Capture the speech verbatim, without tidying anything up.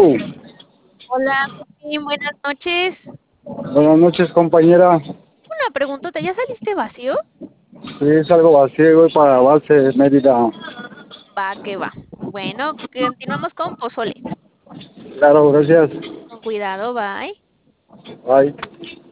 Hola, Joaquín, buenas noches. Buenas noches, compañera. Una preguntota, ¿ya saliste vacío? Sí, es algo vacío, voy para base Mérida. Va, que va. Bueno, continuamos con pozole. Claro, gracias. Con cuidado, bye. Bye.